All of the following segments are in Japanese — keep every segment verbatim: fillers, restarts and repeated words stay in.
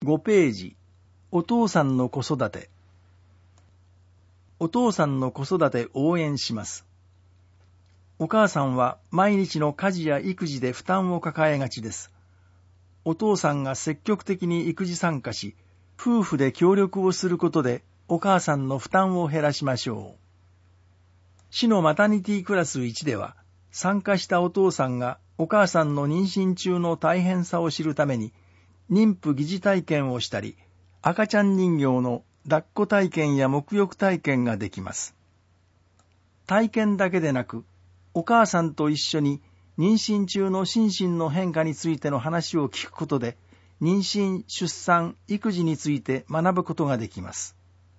ごページ、お父さんの子育て。お父さんの子育て応援します。お母さんは毎日の家事や育児で負担を抱えがちです。お父さんが積極的に育児参加し、夫婦で協力をすることでお母さんの負担を減らしましょう。市のマタニティクラスいちでは、参加したお父さんがお母さんの妊娠中の大変さを知るために、妊婦疑似体験をしたり、赤ちゃん人形の抱っこ体験や沐浴体験ができます。体験だけでなく、お母さんと一緒に妊娠中の心身の変化についての話を聞くことで、妊娠、出産、育児について学ぶことができます。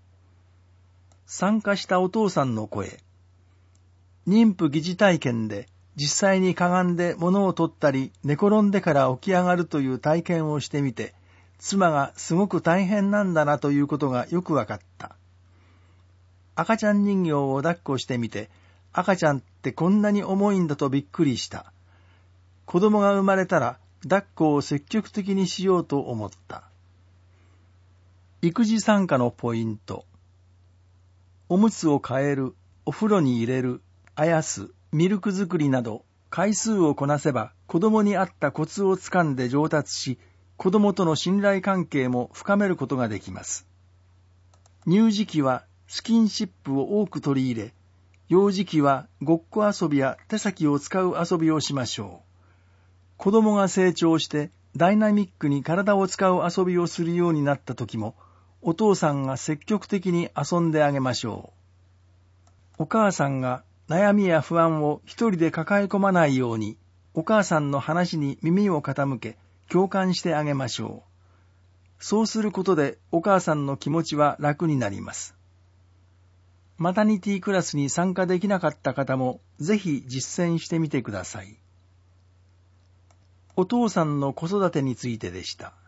参加したお父さんの声。妊婦疑似体験で実際にかがんで物を取ったり寝転んでから起き上がるという体験をしてみて、妻がすごく大変なんだなということがよくわかった。赤ちゃん人形を抱っこしてみて、赤ちゃんってこんなに重いんだとびっくりした。子供が生まれたら抱っこを積極的にしようと思った。育児参加のポイント。おむつを替える、お風呂に入れる、あやす、ミルク作りなど回数をこなせば子供に合ったコツをつかんで上達し、子供との信頼関係も深めることができます。乳児期はスキンシップを多く取り入れ、幼児期はごっこ遊びや手先を使う遊びをしましょう。子供が成長してダイナミックに体を使う遊びをするようになった時も、お父さんが積極的に遊んであげましょう。お母さんが悩みや不安を一人で抱え込まないように、お母さんの話に耳を傾け、共感してあげましょう。そうすることでお母さんの気持ちは楽になります。マタニティクラスに参加できなかった方もぜひ実践してみてください。お父さんの子育てについてでした。